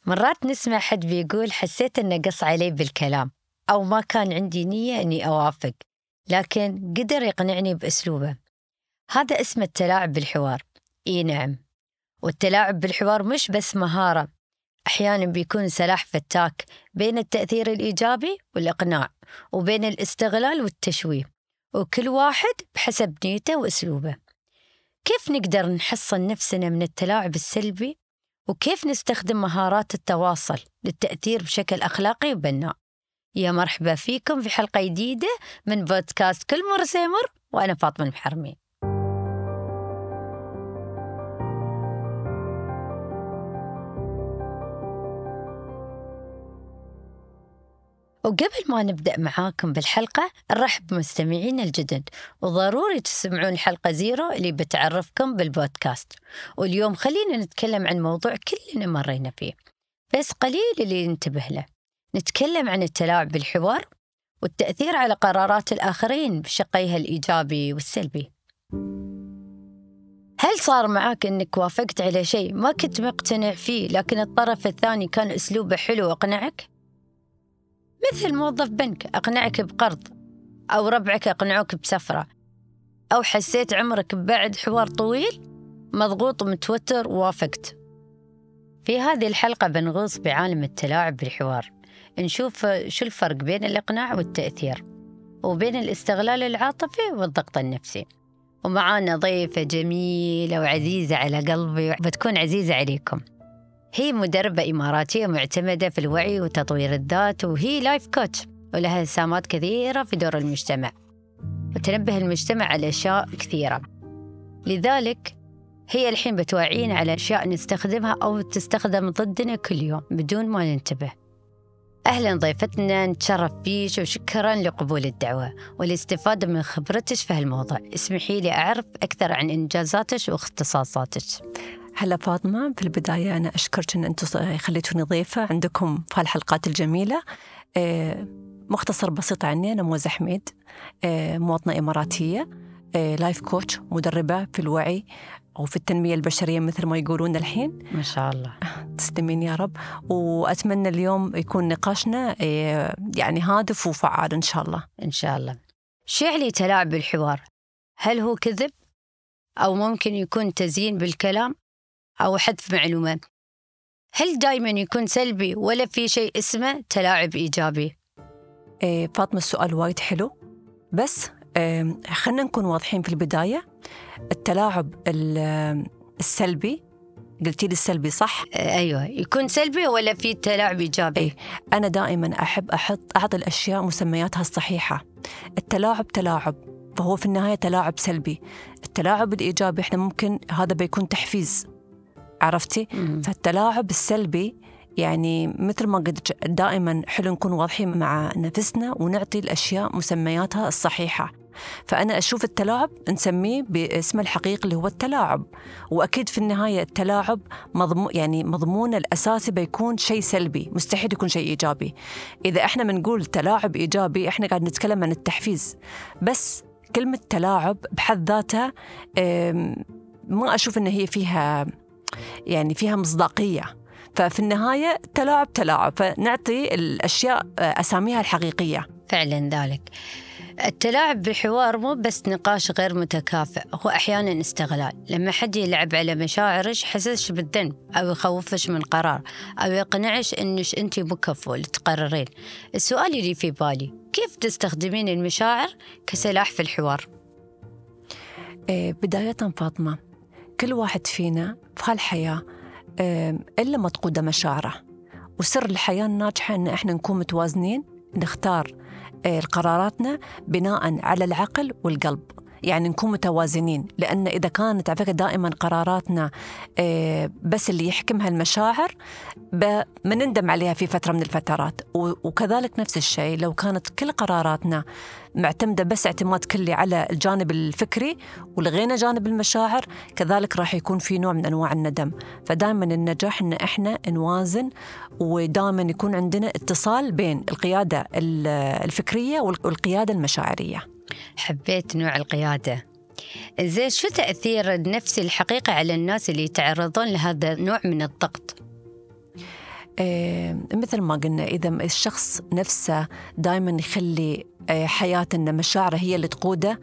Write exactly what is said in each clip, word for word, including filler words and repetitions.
مرات نسمع حد بيقول حسيت إنه قص علي بالكلام أو ما كان عندي نية إني أوافق، لكن قدر يقنعني بأسلوبه. هذا اسمه التلاعب بالحوار. إي نعم، والتلاعب بالحوار مش بس مهارة، أحيانا بيكون سلاح فتاك بين التأثير الإيجابي والإقناع، وبين الاستغلال والتشويه، وكل واحد بحسب نيته وأسلوبه. كيف نقدر نحصن نفسنا من التلاعب السلبي؟ وكيف نستخدم مهارات التواصل للتأثير بشكل أخلاقي وبناء؟ يا مرحبا فيكم في حلقة جديدة من بودكاست كل مر سيمر، وأنا فاطمة المحرمي. وقبل ما نبدأ معاكم بالحلقة نرحب بمستمعين الجدد، وضروري تسمعون الحلقة زيرو اللي بتعرفكم بالبودكاست. واليوم خلينا نتكلم عن موضوع كلنا مرينا فيه بس قليل اللي ننتبه له. نتكلم عن التلاعب بالحوار والتأثير على قرارات الآخرين بشقيها الإيجابي والسلبي. هل صار معك أنك وافقت على شيء ما كنت مقتنع فيه، لكن الطرف الثاني كان أسلوبه حلو وأقنعك؟ مثل موظف بنك أقنعك بقرض، أو ربعك أقنعوك بسفرة، أو حسيت عمرك بعد حوار طويل مضغوط ومتوتر ووافقت. في هذه الحلقة بنغوص بعالم التلاعب بالحوار، نشوف شو الفرق بين الإقناع والتأثير، وبين الاستغلال العاطفي والضغط النفسي. ومعانا ضيفة جميلة وعزيزة على قلبي، بتكون عزيزة عليكم. هي مدربة إماراتية معتمدة في الوعي وتطوير الذات، وهي لايف كوتش، ولها سمات كثيرة في دور المجتمع، وتنبه المجتمع على أشياء كثيرة. لذلك هي الحين بتوعينا على أشياء نستخدمها أو تستخدم ضدنا كل يوم بدون ما ننتبه. أهلا ضيفتنا، نتشرف فيش وشكرا لقبول الدعوة والاستفادة من خبرتك في هالموضوع. اسمحي لي أعرف أكثر عن إنجازاتك واختصاصاتك. هلا فاطمة، في البداية أنا أشكرك أن أنتم خليتوني ضيفة عندكم في هالحلقات الجميلة. مختصر بسيط عني، أنا موزة حميد، مواطنة إماراتية، لايف كوتش، مدربة في الوعي وفي التنمية البشرية مثل ما يقولون الحين. ما شاء الله، تسلمين يا رب. وأتمنى اليوم يكون نقاشنا يعني هادف وفعال إن شاء الله. إن شاء الله. شو يعني تلاعب بالحوار؟ هل هو كذب، أو ممكن يكون تزيين بالكلام، أو حذف معلومات؟ هل دايما يكون سلبي ولا في شيء اسمه تلاعب إيجابي؟ إيه فاطمة، السؤال وايد حلو، بس إيه خلنا نكون واضحين في البداية. التلاعب السلبي، قلتي لي السلبي صح؟ أيوة، يكون سلبي ولا في تلاعب إيجابي؟ إيه، أنا دائما أحب أحط أعطي الأشياء مسمياتها الصحيحة. التلاعب تلاعب، فهو في النهاية تلاعب سلبي. التلاعب الإيجابي إحنا ممكن هذا بيكون تحفيز، عرفتي؟ مم. فالتلاعب السلبي يعني مثل ما قلت دائما حلو نكون واضحين مع نفسنا ونعطي الأشياء مسمياتها الصحيحة. فأنا أشوف التلاعب نسميه باسمه الحقيقي اللي هو التلاعب، وأكيد في النهاية التلاعب مضمون، يعني مضمون الأساسي بيكون شيء سلبي، مستحيل يكون شيء إيجابي. إذا إحنا بنقول تلاعب إيجابي إحنا قاعد نتكلم عن التحفيز بس. كلمة تلاعب بحد ذاتها ما أشوف إن هي فيها يعني فيها مصداقية. ففي النهاية تلاعب تلاعب، فنعطي الأشياء أساميها الحقيقية. فعلا ذلك. التلاعب بالحوار مو بس نقاش غير متكافئ، هو أحيانا استغلال. لما حد يلعب على مشاعرش، حسسش بالذنب، أو يخوفش من قرار، أو يقنعش إنش أنت مكفو لتقررين. السؤال اللي في بالي، كيف تستخدمين المشاعر كسلاح في الحوار؟ إيه بداية فاطمة، كل واحد فينا في هالحياة إيه إلا ما تقود مشاعره، وسر الحياة الناجحة إن إحنا نكون متوازنين، نختار قراراتنا بناء على العقل والقلب، يعني نكون متوازنين. لأن إذا كانت على فكرة دائما قراراتنا بس اللي يحكمها المشاعر بنندم عليها في فترة من الفترات. وكذلك نفس الشيء لو كانت كل قراراتنا معتمدة بس اعتماد كلي على الجانب الفكري ولغينا جانب المشاعر، كذلك راح يكون في نوع من أنواع الندم. فدائما النجاح إن إحنا نوازن، ودائما يكون عندنا اتصال بين القيادة الفكرية والقيادة المشاعرية. حبيت نوع القيادة. زين، شو تأثير النفسي الحقيقي على الناس اللي يتعرضون لهذا النوع من الضغط؟ آه مثل ما قلنا، إذا الشخص نفسه دائما يخلي آه حياته إن مشاعره هي اللي تقوده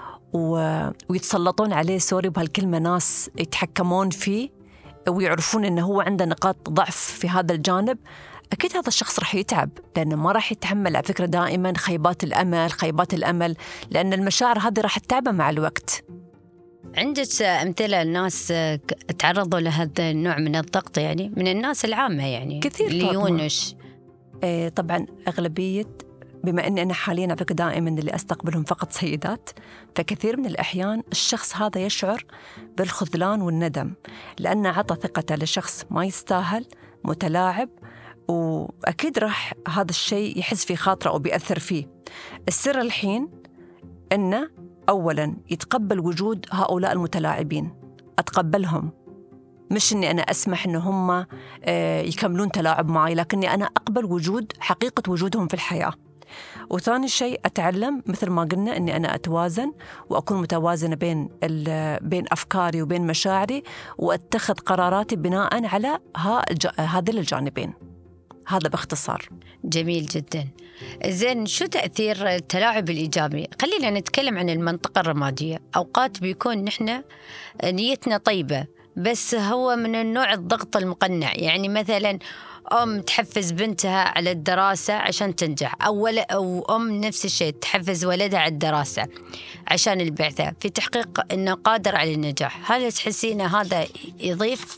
ويتسلطون عليه، سوري بهالكلمة، ناس يتحكمون فيه ويعرفون إنه هو عنده نقاط ضعف في هذا الجانب، أكيد هذا الشخص رح يتعب، لأنه ما رح يتحمل على فكرة دائما خيبات الأمل خيبات الأمل لأن المشاعر هذه رح تتعبه مع الوقت. عندك أمثلة الناس تعرضوا لهذا النوع من الضغط، يعني من الناس العامة، يعني كثير اللي يونش؟ إيه طبعا أغلبية، بما أني أنا حاليا على فكرة دائما اللي أستقبلهم فقط سيدات، فكثير من الأحيان الشخص هذا يشعر بالخذلان والندم لأنه عطى ثقته لشخص ما يستاهل، متلاعب، وأكيد راح هذا الشيء يحس في خاطره أو بيأثر فيه. السر الحين أنه أولاً يتقبل وجود هؤلاء المتلاعبين، أتقبلهم، مش أني أنا أسمح أنه هم يكملون تلاعب معي، لكني أنا أقبل وجود حقيقة وجودهم في الحياة. وثاني شيء أتعلم مثل ما قلنا أني أنا أتوازن وأكون متوازنة بين بين أفكاري وبين مشاعري، وأتخذ قراراتي بناء على هذين الجانبين. هذا باختصار. جميل جدا. زين، شو تأثير التلاعب الإيجابي؟ خلينا نتكلم عن المنطقة الرمادية. أوقات بيكون نحن نيتنا طيبة بس هو من النوع الضغط المقنع، يعني مثلا أم تحفز بنتها على الدراسة عشان تنجح، أو, أو أم نفس الشيء تحفز ولدها على الدراسة عشان البعثة في تحقيق أنه قادر على النجاح. هل تحسين هذا يضيف؟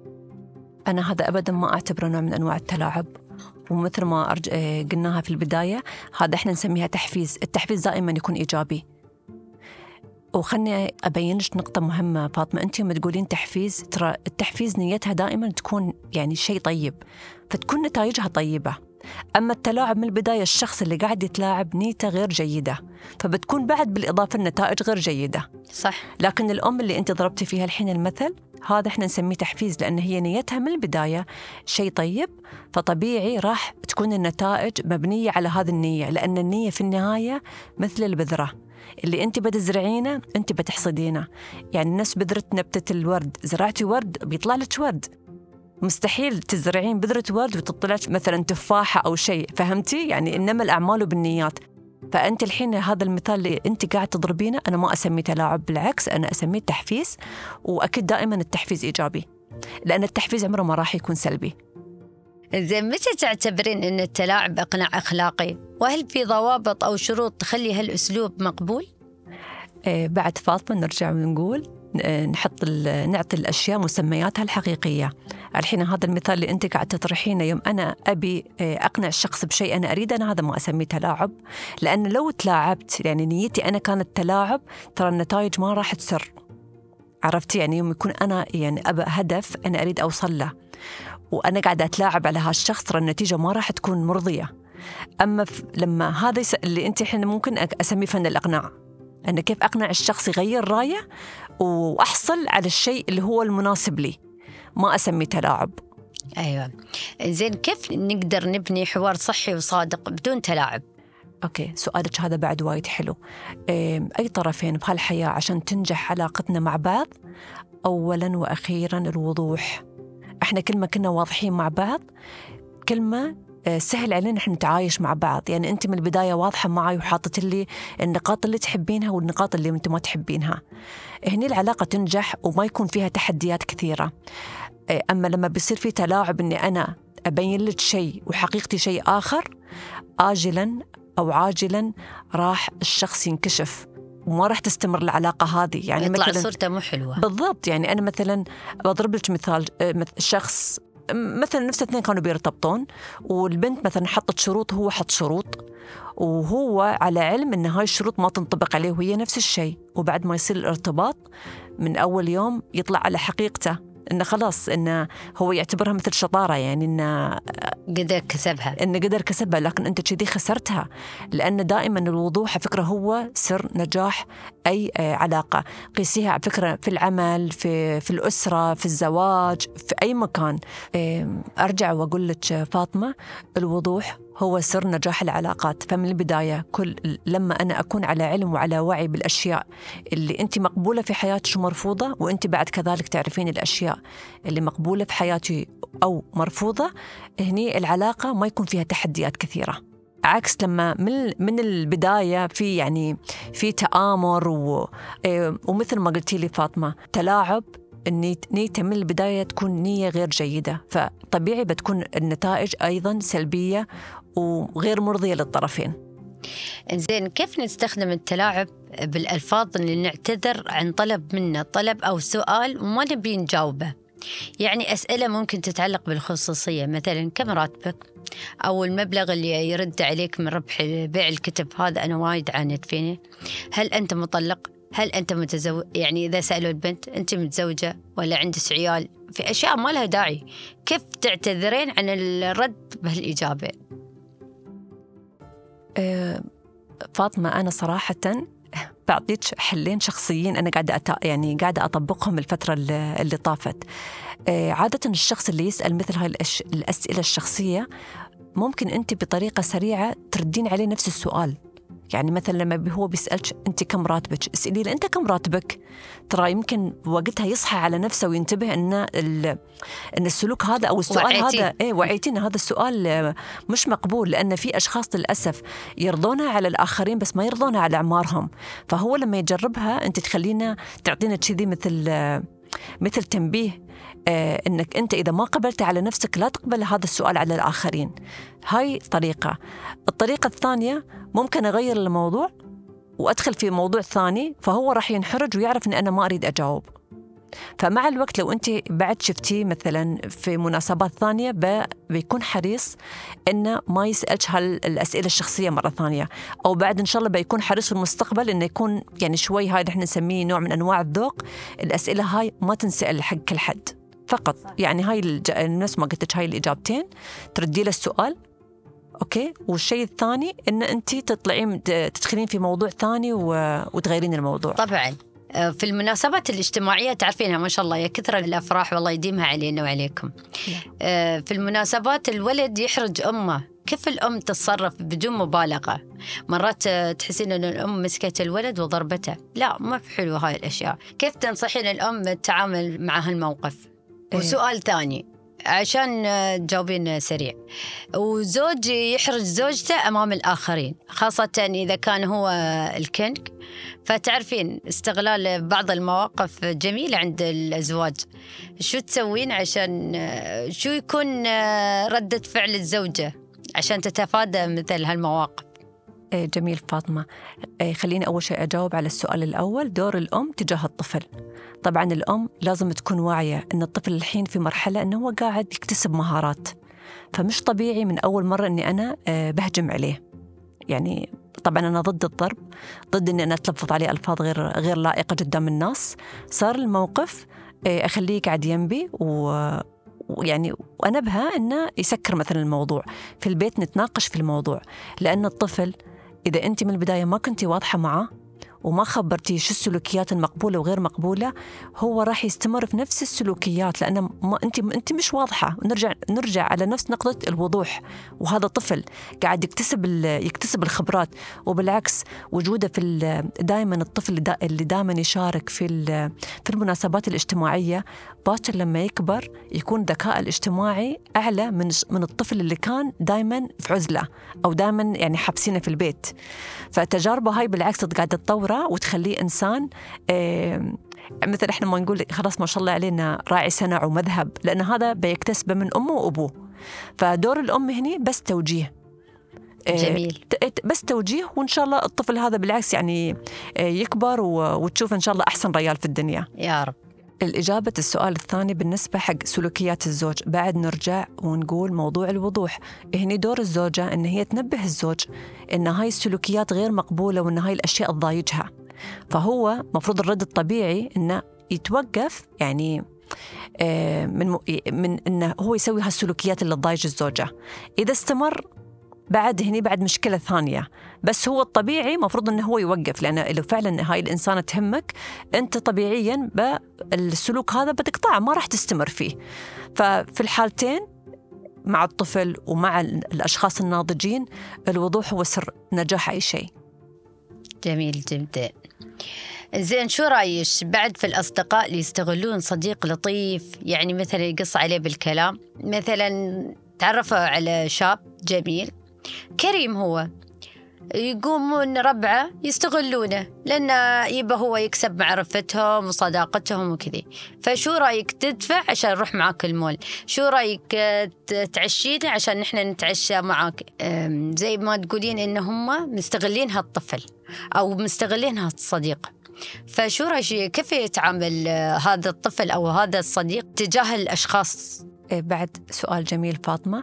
أنا هذا أبداً ما أعتبره نوع من أنواع التلاعب، ومثل ما أرج... قلناها في البداية، هذا إحنا نسميها تحفيز. التحفيز دائماً يكون إيجابي. وخلني أبينش نقطة مهمة فاطمة، أنت يوم تقولين تحفيز، ترى التحفيز نيتها دائماً تكون يعني شيء طيب، فتكون نتائجها طيبة. أما التلاعب من البداية، الشخص اللي قاعد يتلاعب نيته غير جيدة، فبتكون بعد بالإضافة النتائج غير جيدة. صح. لكن الأم اللي أنت ضربتي فيها الحين المثل، هذا إحنا نسميه تحفيز، لأن هي نيتها من البداية شيء طيب، فطبيعي راح تكون النتائج مبنية على هذه النية، لأن النية في النهاية مثل البذرة اللي أنت بتزرعينه أنت بتحصدينه. يعني الناس بذرة نبتة الورد، زرعتي ورد بيطلع لك ورد، مستحيل تزرعين بذرة ورد وتطلع مثلا تفاحة أو شيء، فهمتي؟ يعني إنما الأعمال بالنيات. فأنت الحين هذا المثال اللي أنت قاعد تضربينه أنا ما أسميه تلاعب، بالعكس أنا أسميه تحفيز. وأكيد دائما التحفيز إيجابي، لأن التحفيز عمره ما راح يكون سلبي. زين، متى تعتبرين أن التلاعب إقناع أخلاقي؟ وهل في ضوابط أو شروط تخلي هالأسلوب مقبول؟ آه بعد فاطمة نرجع ونقول نحط نعطي الأشياء مسمياتها الحقيقية. الحين هذا المثال اللي أنت قاعد تطرحينه، يوم أنا أبي أقنع الشخص بشيء أنا أريد، أنا هذا ما أسميه تلاعب، لأن لو تلاعبت يعني نيتي أنا كانت تلاعب، ترى النتائج ما راح تسر. عرفتي؟ يعني يوم يكون أنا يعني أبى هدف أنا أريد أوصل له وأنا قاعدة أتلاعب على هالشخص، ترى النتيجة ما راح تكون مرضية. أما لما هذا اللي أنت الحين ممكن أسميه فن الإقناع، أنا كيف أقنع الشخص يغير رأيه وأحصل على الشيء اللي هو المناسب لي، ما أسمي تلاعب. أيوة. زين، كيف نقدر نبني حوار صحي وصادق بدون تلاعب؟ أوكي، سؤالك هذا بعد وايد حلو. أي طرفين بهالحياة عشان تنجح علاقتنا مع بعض، أولاً وأخيراً الوضوح. إحنا كل ما كنا واضحين مع بعض كل ما سهل علينا إحنا نتعايش مع بعض. يعني أنت من البداية واضحة معي وحاطت لي النقاط اللي تحبينها والنقاط اللي أنت ما تحبينها، هني العلاقة تنجح وما يكون فيها تحديات كثيرة. أما لما بيصير في تلاعب إني أنا أبين لك شيء وحقيقتي شيء آخر، آجلاً أو عاجلاً راح الشخص ينكشف وما راح تستمر العلاقة هذه. يعني يطلع مثلاً صورته مو حلوة. بالضبط. يعني أنا مثلاً بضرب لك مثال، شخص مثلا نفس اثنين كانوا بيرتبطون، والبنت مثلا حطت شروط وهو حط شروط، وهو على علم ان هاي الشروط ما تنطبق عليه وهي نفس الشيء، وبعد ما يصير الارتباط من اول يوم يطلع على حقيقته انه خلاص انه هو يعتبرها مثل شطاره، يعني انه قدر كسبها، انه قدر كسبها، لكن انت كذي خسرتها. لان دائما الوضوح على فكره هو سر نجاح اي علاقه. قيسيها على فكره في العمل، في في الاسره، في الزواج، في اي مكان. ارجع واقول لك فاطمه، الوضوح هو سر نجاح العلاقات. فمن البداية كل لما أنا أكون على علم وعلى وعي بالأشياء اللي أنت مقبولة في حياتك ومرفوضة، وأنت بعد كذلك تعرفين الأشياء اللي مقبولة في حياتي أو مرفوضة، هني العلاقة ما يكون فيها تحديات كثيرة. عكس لما من من البداية في يعني في تآمر و ومثل ما قلتي لي فاطمة، تلاعب، نيته من البداية تكون نية غير جيدة، فطبيعي بتكون النتائج أيضا سلبية وغير مرضية للطرفين. إنزين، كيف نستخدم التلاعب بالألفاظ اللي نعتذر عن طلب منا طلب أو سؤال وما نبي نجاوبه؟ يعني أسئلة ممكن تتعلق بالخصوصية، مثلا كم راتبك، أو المبلغ اللي يرد عليك من ربح بيع الكتب هذا أنا وايد عانيت فيه، هل أنت مطلق، هل أنت متزوج، يعني إذا سألوا البنت أنت متزوجة ولا عندك عيال، في أشياء ما لها داعي. كيف تعتذرين عن الرد بهالإجابة؟ أه فاطمة، أنا صراحة بعطيك حلين شخصيين أنا قاعدة أت... يعني قاعدة أطبقهم الفترة اللي طافت. أه عادة الشخص اللي يسأل مثل هاي الأش... الأسئلة الشخصية ممكن أنت بطريقة سريعة تردين عليه نفس السؤال. يعني مثلا لما هو بيسألك أنت كم راتبك، اسألي له أنت كم راتبك. ترى يمكن وقتها يصحى على نفسه وينتبه أن أن السلوك هذا أو السؤال وعيتين. هذا إيه وعيتين هذا السؤال مش مقبول، لأن في أشخاص للأسف يرضونها على الآخرين بس ما يرضونها على أعمارهم. فهو لما يجربها أنت تخلينا تعطينا كذي مثل مثل تنبيه آه إنك أنت إذا ما قبلت على نفسك لا تقبل هذا السؤال على الآخرين. هاي طريقة. الطريقة الثانية ممكن أغير الموضوع وأدخل في موضوع ثاني، فهو راح ينحرج ويعرف أن أنا ما أريد أجاوب. فمع الوقت لو أنت بعد شفتيه مثلا في مناسبات ثانية بيكون حريص إنه ما يسألش هالأسئلة الشخصية مرة ثانية، أو بعد إن شاء الله بيكون حريص في المستقبل إنه يكون يعني شوي هاي نحن نسميه نوع من أنواع الذوق. الأسئلة هاي ما تنسأل حق كل حد فقط. يعني هاي الناس ما قلتش هاي الإجابتين تردي له السؤال أوكي. والشيء الثاني إن أنت تطلعين تدخلين في موضوع ثاني وتغيرين الموضوع. طبعاً في المناسبات الاجتماعية تعرفينها ما شاء الله يا كثرة الأفراح والله يديمها علينا وعليكم. في المناسبات الولد يحرج أمه، كيف الأم تتصرف بدون مبالغة؟ مرات تحسين أن الأم مسكت الولد وضربته، لا ما في حلو هاي الأشياء. كيف تنصحين الأم التعامل مع هالموقف؟ وسؤال ثاني عشان تجاوبين سريع، وزوجي يحرج زوجته أمام الآخرين خاصة إذا كان هو الكينج، فتعرفين استغلال بعض المواقف جميلة عند الأزواج، شو تسوين عشان شو يكون ردة فعل الزوجة عشان تتفادى مثل هالمواقف؟ جميل فاطمة. خليني أول شيء أجاوب على السؤال الأول، دور الأم تجاه الطفل. طبعا الأم لازم تكون واعية أن الطفل الحين في مرحلة أنه هو قاعد يكتسب مهارات، فمش طبيعي من أول مرة أني أنا بهجم عليه. يعني طبعا أنا ضد الضرب، ضد أني أنا أتلفظ عليه ألفاظ غير غير لائقة قدام الناس. صار الموقف أخليه قاعد ينبي و ويعني وأنبهه أنه يسكر مثلا الموضوع في البيت، نتناقش في الموضوع. لأن الطفل إذا أنت من البداية ما كنتي واضحة معه وما خبرتي شو السلوكيات المقبولة وغير مقبولة، هو راح يستمر في نفس السلوكيات لأن ما أنت أنت مش واضحة. نرجع نرجع على نفس نقطة الوضوح، وهذا طفل قاعد يكتسب يكتسب الخبرات. وبالعكس وجوده في دائما الطفل اللي دائما يشارك في في المناسبات الاجتماعية باكر لما يكبر يكون ذكاء الاجتماعي أعلى من من الطفل اللي كان دائما في عزلة أو دائما يعني حابسينه في البيت. فتجاربه هاي بالعكس قاعدة تطوره وتخليه إنسان آه مثل إحنا ما نقول خلاص ما شاء الله علينا راعي سنع ومذهب، لأن هذا بيكتسبه من أمه وأبوه. فدور الأم هنا بس توجيه. جميل. بس توجيه، وإن شاء الله الطفل هذا بالعكس يعني يكبر وتشوف إن شاء الله أحسن رجال في الدنيا يا رب. الإجابة السؤال الثاني بالنسبة حق سلوكيات الزوج، بعد نرجع ونقول موضوع الوضوح. هنا دور الزوجة إن هي تنبه الزوج إن هاي السلوكيات غير مقبولة وإن هاي الأشياء تضايجها. فهو مفروض الرد الطبيعي إنه يتوقف يعني من من إنه هو يسوي هالسلوكيات اللي تضايج الزوجة. إذا استمر بعد هني بعد مشكلة ثانية، بس هو الطبيعي مفروض أنه هو يوقف، لأنه لو فعلا هاي الإنسانة تهمك أنت طبيعيا بالسلوك هذا بتقطعه، ما راح تستمر فيه. ففي الحالتين مع الطفل ومع الأشخاص الناضجين، الوضوح هو سر نجاح أي شيء. جميل جدا. زين، شو رأيك بعد في الأصدقاء اللي يستغلون صديق لطيف، يعني مثلا يقص عليه بالكلام، مثلا تعرفوا على شاب جميل كريم، هو يقومون ربعه يستغلونه لأنه يبقى هو يكسب معرفتهم وصداقتهم وكذي. فشو رأيك تدفع عشان نروح معاك المول؟ شو رأيك تعشينا عشان نحن نتعشى معاك؟ زي ما تقولين إن هم مستغلين هالطفل أو مستغلين هالصديق. فشو رأيك كيف يتعامل هذا الطفل أو هذا الصديق تجاه الأشخاص؟ بعد سؤال جميل فاطمة.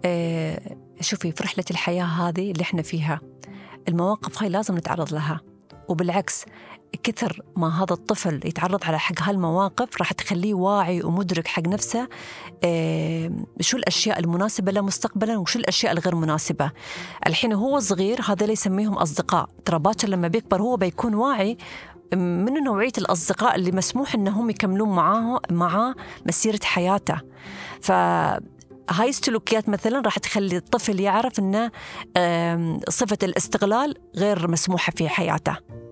شوفي، في رحلة الحياة هذه اللي احنا فيها المواقف هاي لازم نتعرض لها، وبالعكس كثر ما هذا الطفل يتعرض على حق هالمواقف راح تخليه واعي ومدرك حق نفسه اه شو الأشياء المناسبة له مستقبلا وشو الأشياء الغير مناسبة. الحين هو صغير هذا اللي يسميهم أصدقاء، ترى باكر لما بيكبر هو بيكون واعي من نوعية الأصدقاء اللي مسموح أنهم يكملون معاه معاه مسيرة حياته. ف هاي السلوكيات مثلا راح تخلي الطفل يعرف أن صفة الاستغلال غير مسموحة في حياته.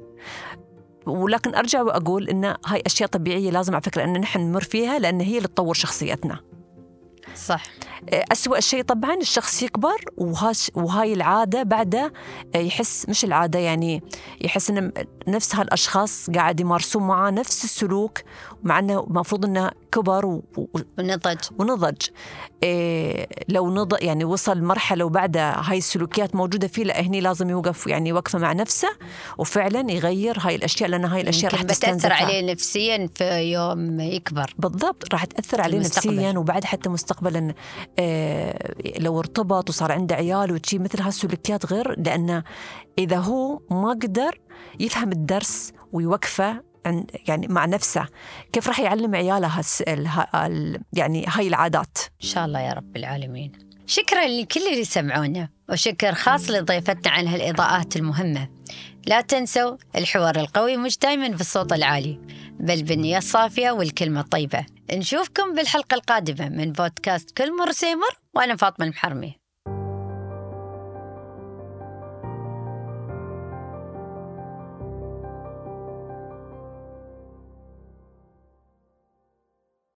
ولكن أرجع وأقول أن هاي أشياء طبيعية لازم على فكرة أن نحن نمر فيها، لأن هي اللي تطور شخصيتنا. صح. أسوأ الشيء طبعا الشخص يكبر وهاي العادة بعده يحس، مش العادة يعني يحس أن نفس هالأشخاص قاعد يمارسون معاه نفس السلوك، مع أنه مفروض أنه كبر و... ونضج ونضج إيه لو نضج يعني وصل مرحلة وبعدها هاي السلوكيات موجودة فيه، لا هني لازم يوقف يعني وقفة مع نفسه وفعلا يغير هاي الأشياء، لأن هاي الأشياء راح تأثر عليه نفسيا في يوم يكبر. بالضبط، راح تأثر عليه نفسيا وبعد حتى مستقبلا إيه لو ارتبط وصار عنده عيال وتشي مثل هالسلوكيات غير، لأنه إذا هو ما قدر يفهم الدرس ويوقفه يعني مع نفسه كيف راح يعلم عياله هس... ال... يعني هاي العادات. إن شاء الله يا رب العالمين. شكرا لكل اللي سمعونا، وشكر خاص لضيفتنا عن هالإضاءات المهمة. لا تنسوا الحوار القوي مش دايما بالصوت العالي، بل بالنية الصافية والكلمة الطيبة. نشوفكم بالحلقة القادمة من بودكاست كل مر سيمر، وأنا فاطمة المحرمي.